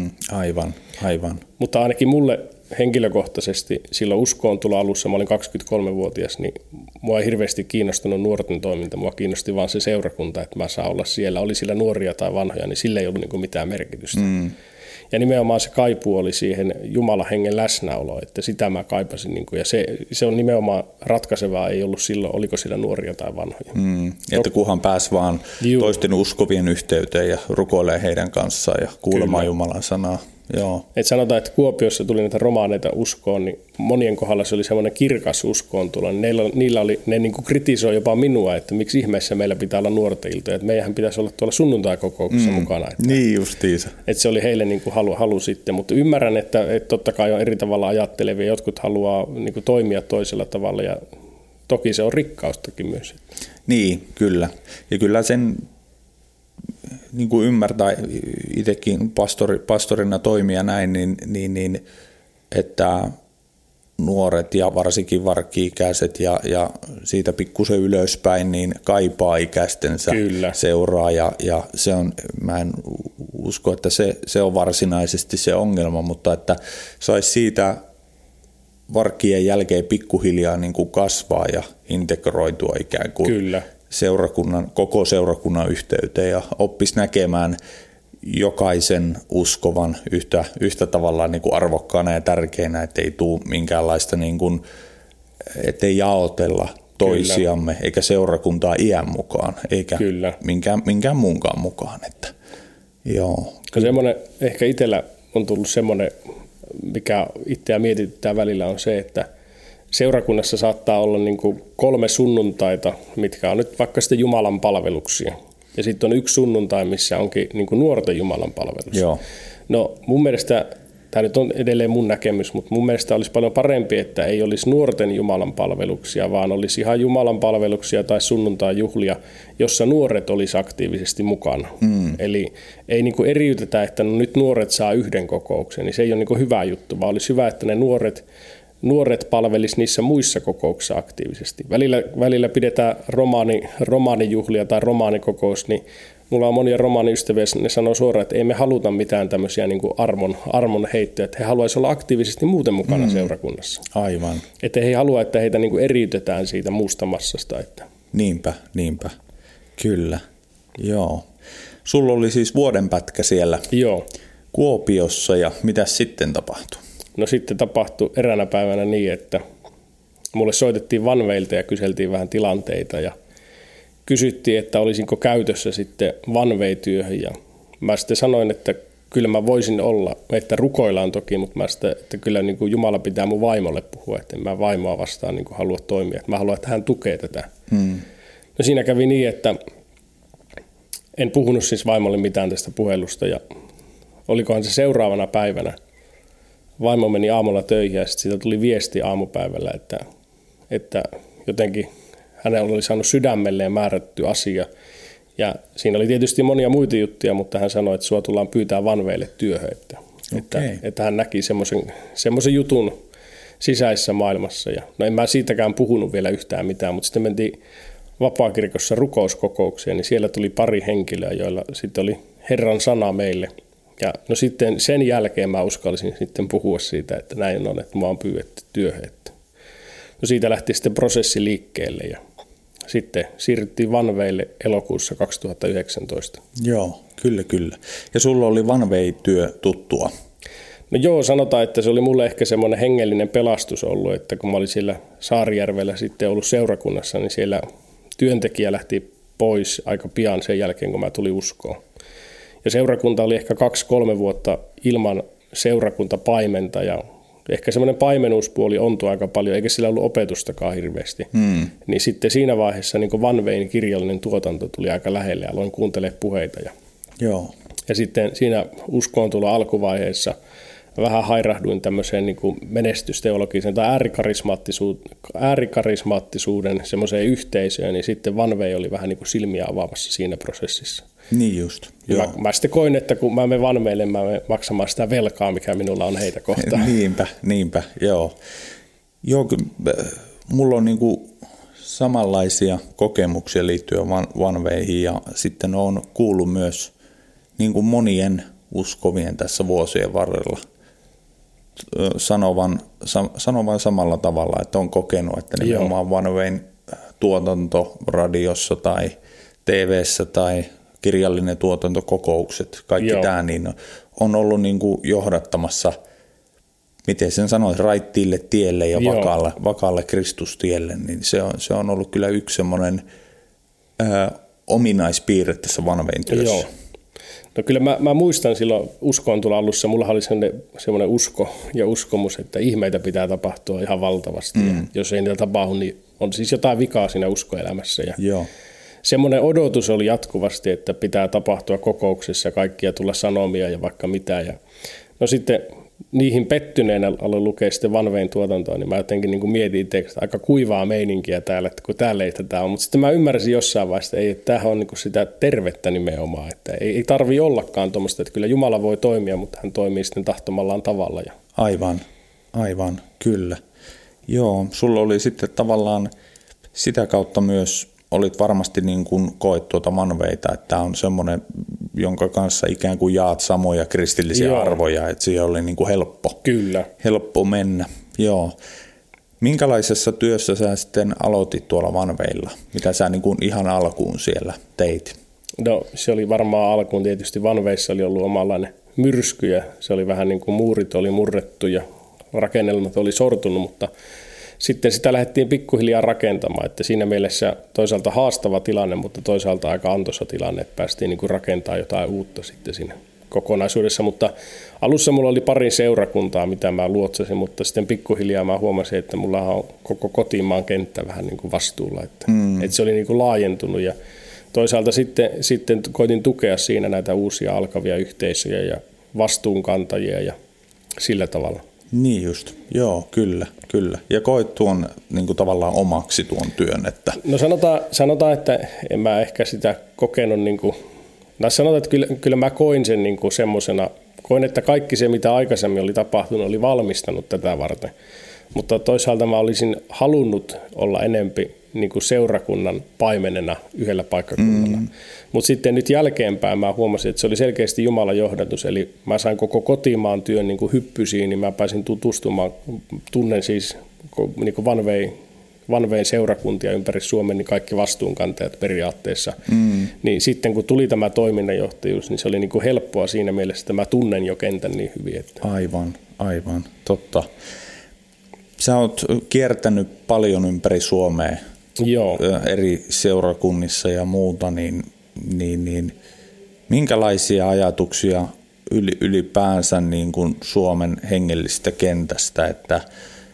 Aivan. Mutta ainakin mulle henkilökohtaisesti silloin uskoon tulo alussa, mä olin 23-vuotias, niin mua ei hirveästi kiinnostunut nuorten toiminta, mua kiinnosti vaan se seurakunta, että mä saan olla siellä, oli sillä nuoria tai vanhoja, niin sillä ei ollut niin kuin mitään merkitystä. Ja nimenomaan se kaipuu oli siihen Jumalan hengen läsnäoloon, että sitä mä kaipasin. Niin kuin, ja se on nimenomaan ratkaisevaa, ei ollut silloin, oliko sillä nuoria tai vanhoja. Että kunhan pääsi vaan toisten uskovien yhteyteen ja rukoilee heidän kanssaan ja kuulemaan Jumalan sanaa. Joo. Et sanotaan, että Kuopiossa tuli näitä romaaneita uskoon, niin monien kohdalla se oli semmoinen kirkas uskoon tulo. Ne niin kuin kritisoi jopa minua, että miksi ihmeessä meillä pitää olla nuorten iltoja, että meidän pitäisi olla tuolla sunnuntaikokouksessa mukana. Että, niin justiinsa. Että se oli heille niin kuin halu sitten, mutta ymmärrän, että totta kai on eri tavalla ajattelevia, jotkut haluaa niin kuin toimia toisella tavalla ja toki se on rikkaustakin myös. Niin, kyllä. Ja kyllä sen niin kuin ymmärtää itsekin pastorina toimia näin, niin että nuoret ja varsinkin varkki-ikäiset ja siitä pikkusen ylöspäin niin kaipaa ikäistensä seuraa ja se on, mä en usko, että se on varsinaisesti se ongelma, mutta että saisi siitä varkkien jälkeen pikkuhiljaa niin kuin kasvaa ja integroitua ikään kuin koko seurakunnan yhteyteen ja oppisi näkemään jokaisen uskovan yhtä tavallaan niin kuin arvokkaana ja tärkeänä, ettei tule minkäänlaista, niin kuin, ettei jaotella toisiamme eikä seurakuntaa iän mukaan eikä minkään muunkaan mukaan. Että, joo. Semmoinen, ehkä itsellä on tullut semmoinen, mikä itseä mietityttää välillä on se, että seurakunnassa saattaa olla niin kuin 3 sunnuntaita, mitkä on nyt vaikka sitten Jumalan palveluksia. Ja sitten on 1 sunnuntai, missä onkin niin kuin nuorten Jumalan palvelus. Joo. No mun mielestä tämä nyt on edelleen mun näkemys, mutta mun mielestä olisi paljon parempi, että ei olisi nuorten Jumalan palveluksia, vaan olisi ihan Jumalan palveluksia tai sunnuntai-juhlia, jossa nuoret olisi aktiivisesti mukana. Eli ei niin kuin eriytetä, että no nyt nuoret saa yhden kokouksen, niin se ei ole niin kuin hyvä juttu, vaan olisi hyvä, että ne nuoret palvelisi niissä muissa kokouksissa aktiivisesti. Välillä pidetään romaanijuhlia tai romaanikokous, niin mulla on monia romaaniystäviä, ne sanoo suoraan, että ei me haluta mitään tämmöisiä niin kuin armon heittoja, että he haluaisivat olla aktiivisesti muuten mukana seurakunnassa. Aivan. Että he ei halua, että heitä niin kuin eriytetään siitä muusta massasta. Että. Niinpä. Kyllä. Joo. Sulla oli siis vuodenpätkä siellä Kuopiossa ja mitä sitten tapahtui? No sitten tapahtui eräänä päivänä niin, että mulle soitettiin Vanveilta ja kyseltiin vähän tilanteita ja kysyttiin, että olisinko käytössä sitten Vanvei-työhön ja mä sitten sanoin, että kyllä mä voisin olla, että rukoillaan toki, mutta mä sitten, että kyllä niin kuin Jumala pitää mun vaimolle puhua, että en mä vaimoa vastaan niin kuin halua toimia, että mä haluan, että hän tukee tätä. No siinä kävi niin, että en puhunut siis vaimolle mitään tästä puhelusta ja olikohan se seuraavana päivänä. Vaimo meni aamulla töihin ja sitten siitä tuli viesti aamupäivällä, että jotenkin hänellä oli saanut sydämelleen määrätty asia. Ja siinä oli tietysti monia muita juttuja, mutta hän sanoi, että sua tullaan pyytää Vanveille työhön. Että hän näki semmoisen jutun sisäisessä maailmassa. Ja, no en mä siitäkään puhunut vielä yhtään mitään, mutta sitten mentiin Vapaakirkossa rukouskokoukseen, niin siellä tuli pari henkilöä, joilla sitten oli Herran sana meille. Ja no sitten sen jälkeen mä uskalsin sitten puhua siitä, että näin on, että mä oon pyydetty työhön. No siitä lähti sitten prosessi liikkeelle ja sitten siirryttiin Vanveille elokuussa 2019. Joo, kyllä. Ja sulla oli Vanvei-työ tuttua? No joo, sanotaan, että se oli mulle ehkä semmoinen hengellinen pelastus ollut, että kun mä olin siellä Saarijärvellä sitten ollut seurakunnassa, niin siellä työntekijä lähti pois aika pian sen jälkeen, kun mä tulin uskoon. Ja seurakunta oli ehkä 2-3 vuotta ilman seurakuntapaimenta ja ehkä semmoinen paimenuuspuoli ontui aika paljon, eikä sillä ollut opetustakaan hirveästi. Niin sitten siinä vaiheessa niin Vanvein kirjallinen tuotanto tuli aika lähelle ja aloin kuuntelemaan puheita. Ja sitten siinä uskoon tulo alkuvaiheessa vähän hairahduin tämmöiseen niin kuin menestysteologiseen tai äärikarismaattisuuden semmoiseen yhteisöön, niin sitten Vanvei oli vähän niin kuin silmiä avaamassa siinä prosessissa. Niin just. Mä sitten koin, että kun mä menen Vanveille, mä menen maksamaan sitä velkaa, mikä minulla on heitä kohtaan. Niinpä, joo. Joo, mulla on niinku samanlaisia kokemuksia liittyen Vanveihin ja sitten on kuullut myös niinku monien uskovien tässä vuosien varrella sanovan samalla tavalla, että on kokenut, että nimenomaan Vanvein tuotanto radiossa tai TV:ssä tai kirjallinen tuotantokokoukset, kaikki tämä, niin on ollut niin kuin johdattamassa, miten sen sanoisi, raittiille tielle ja vakaalle Kristustielle, niin se on ollut kyllä yksi semmoinen ominaispiirre tässä Vanvein työssä. Joo. No kyllä mä muistan silloin uskoon tulla alussa, mulla oli semmoinen usko ja uskomus, että ihmeitä pitää tapahtua ihan valtavasti. Ja jos ei niitä tapahdu, niin on siis jotain vikaa siinä uskoelämässä. Ja semmoinen odotus oli jatkuvasti, että pitää tapahtua kokouksessa kaikkia tulla sanomia ja vaikka mitä. Ja no sitten niihin pettyneenä aloin lukea sitten Vanvein tuotantoa, niin mä jotenkin niin kuin mietin itse, aika kuivaa meininkiä täällä, että kun täällä ei tätä ole. Mutta sitten mä ymmärsin jossain vaiheessa, että tämähän on niin kuin sitä tervettä nimenomaan, että ei tarvitse ollakaan tuommoista, että kyllä Jumala voi toimia, mutta hän toimii sitten tahtomallaan tavalla. Aivan, kyllä. Joo, sulla oli sitten tavallaan sitä kautta myös, olit varmasti niin kuin koet tuota Vanveita, että tämä on semmoinen, jonka kanssa ikään kuin jaat samoja kristillisiä arvoja, että siihen oli niin kuin helppo mennä. Joo. Minkälaisessa työssä sä sitten aloitit tuolla Vanveilla? Mitä sä niin kuin ihan alkuun siellä teit? No se oli varmaan alkuun tietysti Vanveissa oli ollut omanlainen myrsky ja se oli vähän niin kuin muurit oli murrettu ja rakennelmat oli sortunut, mutta sitten sitä lähdettiin pikkuhiljaa rakentamaan, että siinä mielessä toisaalta haastava tilanne, mutta toisaalta aika antoisa tilanne, että päästiin niin kuin rakentamaan jotain uutta sitten siinä kokonaisuudessa, mutta alussa mulla oli pari seurakuntaa, mitä mä luotsasin, mutta sitten pikkuhiljaa mä huomasin, että mulla on koko kotimaan kenttä vähän niin kuin vastuulla, että se oli niin kuin laajentunut ja toisaalta sitten koitin tukea siinä näitä uusia alkavia yhteisöjä ja vastuunkantajia ja sillä tavalla. Niin just, joo, kyllä. Ja koet tuon niin kuin tavallaan omaksi tuon työn, että... No sanotaan, että en mä ehkä sitä kokenut, niin kuin, sanotaan, että kyllä mä koin sen niin kuin semmosena, koin, että kaikki se, mitä aikaisemmin oli tapahtunut, oli valmistanut tätä varten. Mutta toisaalta mä olisin halunnut olla enempi niin kuin seurakunnan paimenena yhdellä paikkakunnalla. Mutta sitten nyt jälkeenpäin mä huomasin, että se oli selkeästi Jumalan johdatus. Eli mä sain koko kotimaan työn niin kuin hyppysiin, niin mä pääsin tutustumaan. Tunnen siis niin kuin Vanvein seurakuntia ympäri Suomen, niin kaikki vastuunkantajat periaatteessa. Niin sitten kun tuli tämä toiminnanjohtajuus, niin se oli niin kuin helppoa siinä mielessä, että mä tunnen jo kentän niin hyvin. Että... Aivan, totta. Sä oot kiertänyt paljon ympäri Suomea. Joo. Eri seurakunnissa ja muuta, niin minkälaisia ajatuksia ylipäänsä niin kuin Suomen hengellisestä kentästä, että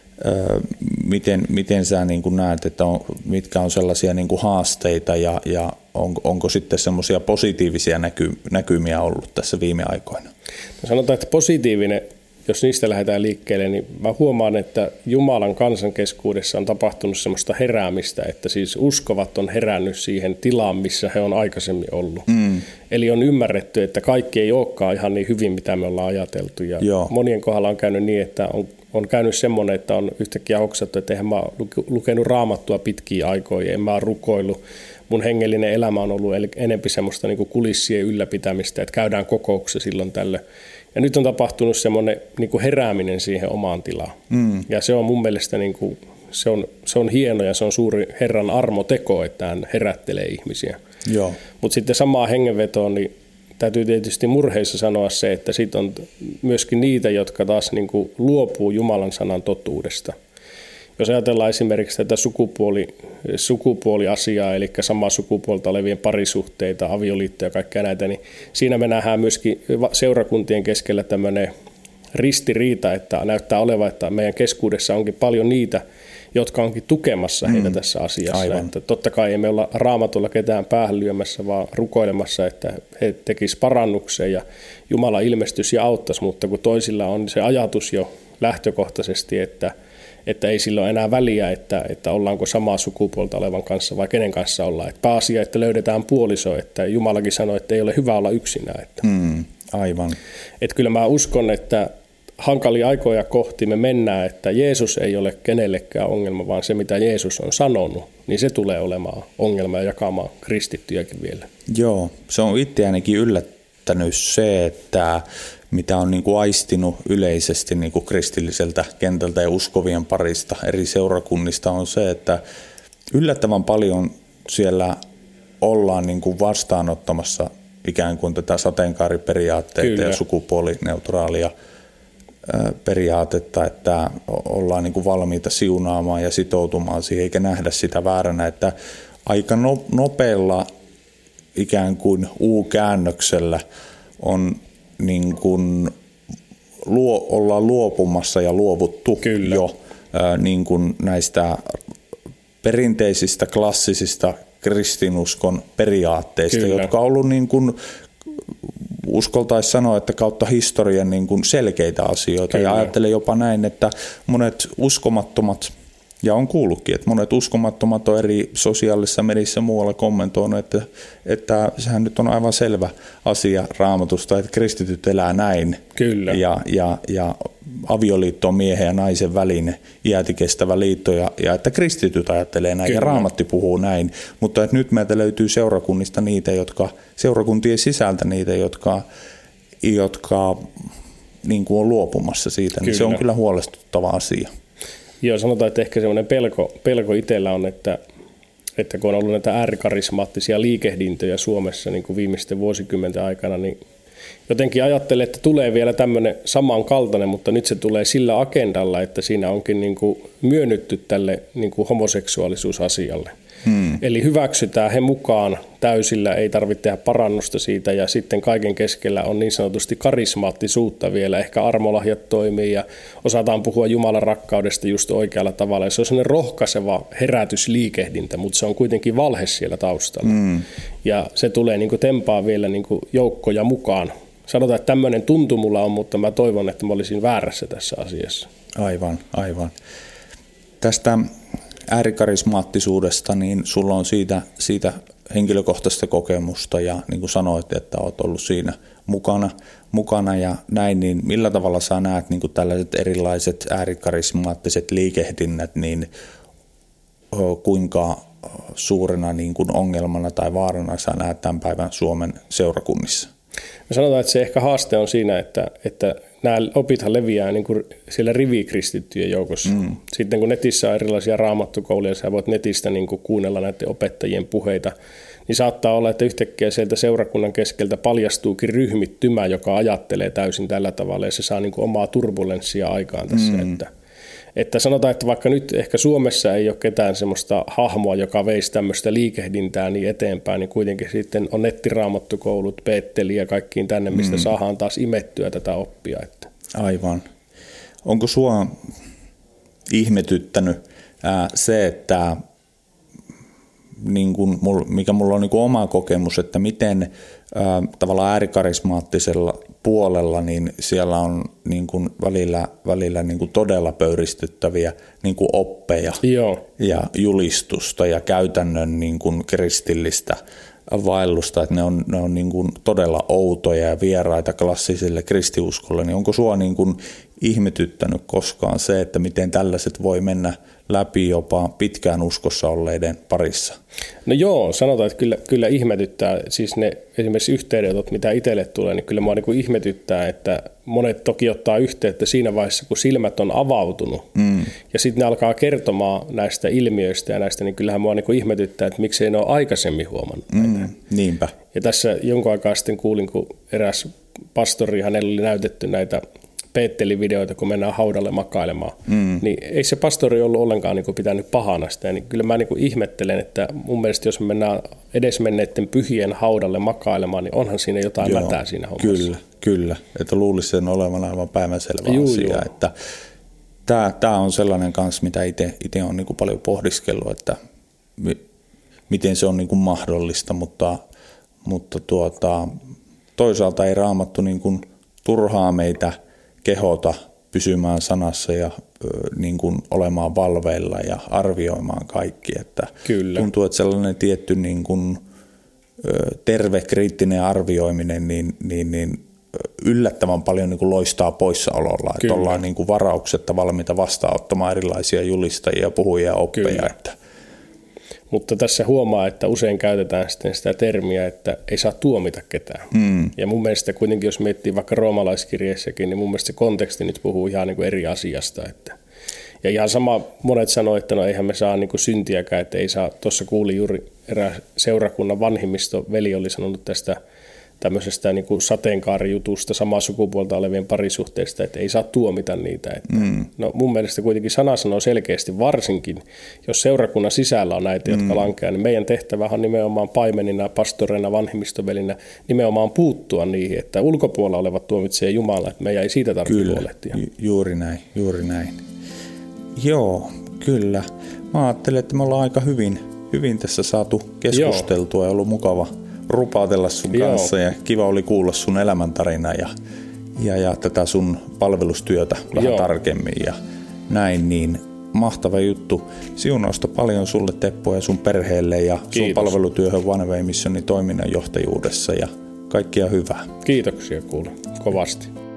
miten sä niin kuin näet, että mitkä on sellaisia niin kuin haasteita ja onko sitten semmoisia positiivisia näkymiä ollut tässä viime aikoina? No sanotaan, että positiivinen, jos niistä lähdetään liikkeelle, niin mä huomaan, että Jumalan kansan keskuudessa on tapahtunut semmoista heräämistä, että siis uskovat on herännyt siihen tilaan, missä he on aikaisemmin ollut. Eli on ymmärretty, että kaikki ei olekaan ihan niin hyvin, mitä me ollaan ajateltu. Ja monien kohdalla on käynyt niin, että on käynyt semmoinen, että on yhtäkkiä hoksattu, että eihän mä lukenut Raamattua pitkiä aikoja, en mä ole rukoillut. Mun hengellinen elämä on ollut enempi semmoista niin kuin kulissien ylläpitämistä, että käydään kokouksessa silloin tällöin. Ja nyt on tapahtunut semmoinen niin kuin herääminen siihen omaan tilaan. Ja se on mun mielestä niin kuin, se on hieno ja se on suuri Herran armoteko, että hän herättelee ihmisiä. Mutta sitten samaa hengenvetoon, niin täytyy tietysti murheissa sanoa se, että sitten on myöskin niitä, jotka taas niin kuin luopuu Jumalan sanan totuudesta. Jos ajatellaan esimerkiksi tätä sukupuoliasiaa, eli samaa sukupuolta olevien parisuhteita, avioliittoja ja kaikkea näitä, niin siinä me nähdään myöskin seurakuntien keskellä tämmöinen ristiriita, että näyttää olevan, että meidän keskuudessa onkin paljon niitä, jotka onkin tukemassa heitä tässä asiassa. Että totta kai emme olla Raamatulla ketään päähän lyömässä, vaan rukoilemassa, että he tekisivät parannuksen ja Jumala ilmestyisi ja auttaisi, mutta kun toisilla on se ajatus jo lähtökohtaisesti, että ei silloin enää väliä, että ollaanko samaa sukupuolta olevan kanssa vai kenen kanssa ollaan. Että pääasia, että löydetään puoliso, että Jumalakin sanoi, että ei ole hyvä olla yksinään. Aivan. Että kyllä mä uskon, että hankalia aikoja kohti me mennään, että Jeesus ei ole kenellekään ongelma, vaan se mitä Jeesus on sanonut, niin se tulee olemaan ongelma ja jakamaan kristittyjäkin vielä. Joo, se on itseänikin yllättänyt se, että mitä on niin kuin aistinut yleisesti niin kuin kristilliseltä kentältä ja uskovien parista eri seurakunnista on se, että yllättävän paljon siellä ollaan niin kuin vastaanottamassa ikään kuin tätä sateenkaariperiaatteita ja sukupuolineutraalia periaatetta, että ollaan niin kuin valmiita siunaamaan ja sitoutumaan siihen eikä nähdä sitä vääränä, että aika nopealla ikään kuin U-käännöksellä on niin kuin ollaan luopumassa ja luovuttu jo niin kuin näistä perinteisistä klassisista kristinuskon periaatteista, jotka on ollut niin kuin uskoltaisi sanoa, että kautta historian niin kuin selkeitä asioita. Ja ajattelen jopa näin, että monet uskomattomat, ja on kuullutkin, että monet uskomattomat on eri sosiaalisessa mediassa muualla kommentoinut, että sehän nyt on aivan selvä asia Raamatusta, että kristityt elää näin. Kyllä. Ja avioliitto on miehen ja naisen välinen iätikestävä liitto, ja että kristityt ajattelee näin, ja Raamatti puhuu näin. Mutta että nyt meiltä löytyy seurakunnista niitä, seurakuntien sisältä niitä, jotka niin kuin on luopumassa siitä, niin se on kyllä huolestuttava asia. Joo, sanotaan, että ehkä semmoinen pelko itsellä on, että kun on ollut näitä äärikarismaattisia liikehdintöjä Suomessa niin kuin viimeisten vuosikymmenten aikana, niin jotenkin ajattelen, että tulee vielä tämmöinen samankaltainen, mutta nyt se tulee sillä agendalla, että siinä onkin niin kuin myönnytty tälle niin kuin homoseksuaalisuusasialle. Eli hyväksytään he mukaan täysillä, ei tarvitse tehdä parannusta siitä ja sitten kaiken keskellä on niin sanotusti karismaattisuutta vielä, ehkä armolahjat toimii ja osataan puhua Jumalan rakkaudesta just oikealla tavalla. Ja se on sellainen rohkaiseva herätysliikehdintä, mutta se on kuitenkin valhe siellä taustalla. Ja se tulee niin kuin tempaa vielä niin kuin joukkoja mukaan sanotaan, että tämmöinen tuntu mulla on, mutta mä toivon, että mä olisin väärässä tässä asiassa. Aivan. Tästä äärikarismaattisuudesta, niin sulla on siitä henkilökohtaista kokemusta ja niin kuin sanoit, että olet ollut siinä mukana ja näin, niin millä tavalla sä näet niin kuin tällaiset erilaiset äärikarismaattiset liikehdinnät, niin kuinka suurena niin kuin ongelmana tai vaarana sä näet tämän päivän Suomen seurakunnissa? Me sanotaan, että se ehkä haaste on siinä, että nämä opithan leviää niin kuin siellä rivikristittyjen joukossa. Sitten kun netissä on erilaisia raamattukouluja, sä voit netistä niin kuin kuunnella näiden opettajien puheita, niin saattaa olla, että yhtäkkiä sieltä seurakunnan keskeltä paljastuukin ryhmittymä, joka ajattelee täysin tällä tavalla, ja se saa niin kuin omaa turbulenssia aikaan tässä. Että sanotaan, että vaikka nyt ehkä Suomessa ei ole ketään semmoista hahmoa, joka veisi tämmöistä liikehdintää niin eteenpäin, niin kuitenkin sitten on nettiraamattukoulut, Beetteli ja kaikkiin tänne, mistä saadaan taas imettyä tätä oppia. Että. Aivan. Onko sua ihmetyttänyt se, että niin kuin mikä mulla on niin kuin oma kokemus, että miten tavallaan äärikarismaattisella puolella, niin siellä on niin kuin välillä niin kuin todella pöyristyttäviä niin kuin oppeja ja julistusta ja käytännön niin kuin kristillistä vaellusta, että ne on niin kuin todella outoja ja vieraita klassiselle kristiuskolle, niin onko sua niin kuin ihmetyttänyt koskaan se, että miten tällaiset voi mennä läpi jopa pitkään uskossa olleiden parissa? No joo, sanotaan, että kyllä ihmetyttää. Siis ne esimerkiksi yhteydenotot, mitä itselle tulee, niin kyllä mua niin kuin ihmetyttää, että monet toki ottaa yhteyttä siinä vaiheessa, kun silmät on avautunut. Ja sitten ne alkaa kertomaan näistä ilmiöistä ja näistä, niin kyllähän mua niin kuin ihmetyttää, että miksei ne ole aikaisemmin huomannut näitä. Niinpä. Ja tässä jonkun aikaa sitten kuulin, kun eräs pastori, hänellä oli näytetty näitä Beettelin-videoita, kun mennään haudalle makailemaan, niin ei se pastori ollut ollenkaan niin kuin pitänyt pahana sitä. Niin kyllä mä niin kuin ihmettelen, että mun mielestä jos me mennään edesmenneiden pyhien haudalle makailemaan, niin onhan siinä jotain mätää siinä hommassa. Kyllä. Että luulisi sen olevan aivan päivänselvä asia. Että tämä on sellainen kanssa, mitä itse on niin kuin paljon pohdiskellut, että miten se on niin kuin mahdollista, mutta toisaalta ei Raamattu niin kuin turhaa meitä kehota pysymään sanassa ja niin kuin olemaan valveilla ja arvioimaan kaikki. Että tuntuu, että sellainen tietty niin kuin terve kriittinen arvioiminen niin yllättävän paljon niin kuin loistaa poissaololla. Että ollaan niin kuin varauksetta valmiita vastaanottamaan erilaisia julistajia, puhujia ja oppeja. Mutta tässä huomaa, että usein käytetään sitten sitä termiä, että ei saa tuomita ketään. Ja mun mielestä kuitenkin, jos miettii vaikka roomalaiskirjeessäkin, niin mun mielestä se konteksti nyt puhuu ihan niin kuin eri asiasta. Ja ihan sama, monet sanoo, että no eihän me saa niin kuin syntiäkään, että ei saa. Tuossa kuuli juuri erään seurakunnan vanhimmistoveli oli sanonut tästä tämmöisestä niin kuin sateenkaarijutusta, samaa sukupuolta olevien parisuhteista, että ei saa tuomita niitä. Että, no mun mielestä kuitenkin sana sanoo selkeästi, varsinkin jos seurakunnan sisällä on näitä, jotka lankeaa, niin meidän tehtävä on nimenomaan paimenina, pastoreina, vanhimmistovelinä nimenomaan puuttua niihin, että ulkopuolella olevat tuomitsee Jumala, että meidän ei siitä tarvitse huolehtia. Juuri näin. Joo, kyllä. Mä ajattelen, että me ollaan aika hyvin tässä saatu keskusteltua ja ollut mukava rupaatella sun kanssa ja kiva oli kuulla sun elämäntarina ja tätä sun palvelustyötä vähän tarkemmin ja näin, niin mahtava juttu. Siunausta paljon sulle, Teppo, ja sun perheelle ja sun palvelutyöhön One Way Missionin toiminnanjohtajuudessa ja kaikkia hyvää. Kiitoksia kuule kovasti.